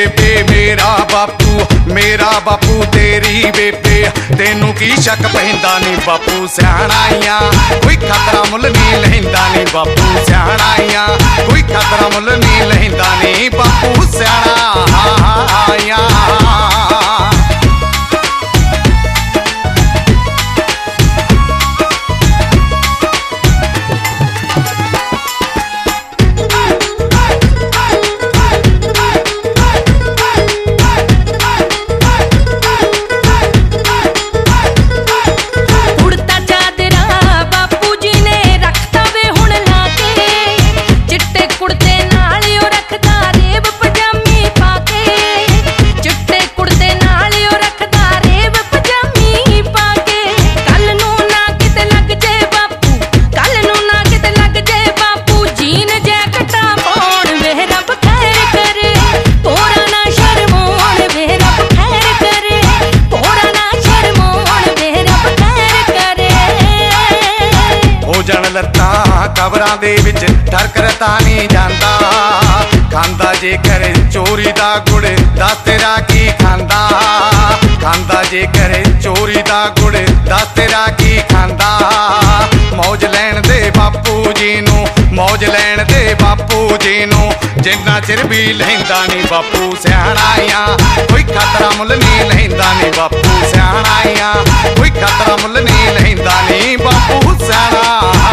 बेबे मेरा बापू तेरी बेबे तेनू की शक पैंदा नी बापू सियाणा कोई खतरा मुल नहीं लहिंदा नी बापू सियाणा कोई खतरा मुल नहीं लहिंदा नी बापू सियाणा कबरां दे विच ठरकरता नहीं जांदा खांदा जेकर चोरी दा गुड़ दस तेरा की खांदा खांदा जेकर चोरी दा गुड़ दस तेरा की खांदा मौज लैण दे बापू जी नू मौज लैण दे बापू जी नू जिन्ना चिर भी लहिंदा नहीं बापू सियाणा कोई खतरा मुल नहीं लहिंदा नहीं बापू सियाणा कोई खतरा मुल नहीं लहिंदा नहीं बापू सियाणा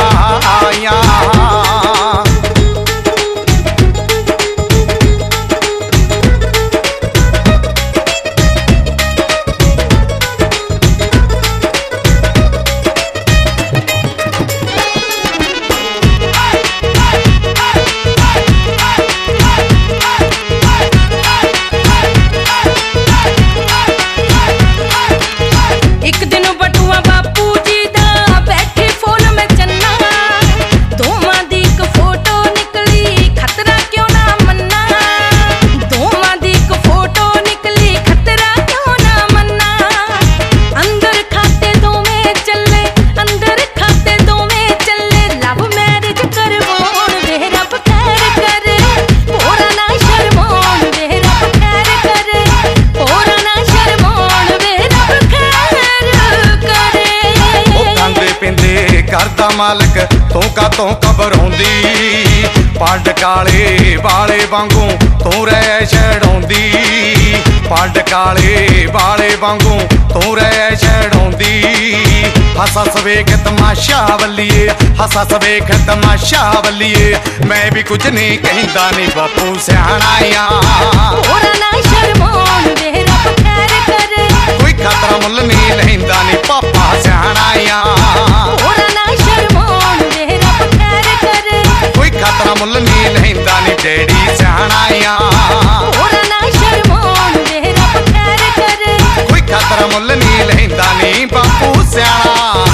करदा मालक तों घबराउंदी पड काले वाले वांगू तू रह छड़ाउंदी पड काले वाले वांगू तू रह छड़ाउंदी हस वेख तमाशा वल्लीए हस वेख तमाशा वल्लीए मैं भी कुछ नहीं कहंदा नहीं बापू सियाणा कोई खतरा मुल नहीं लहिंदा नहीं पापा सियाणा कोई खतरा मुल नहीं लहिंदा नी डैडी सियाणा कोई खतरा मुल नहीं लहिंदा नी बापू सियाणा।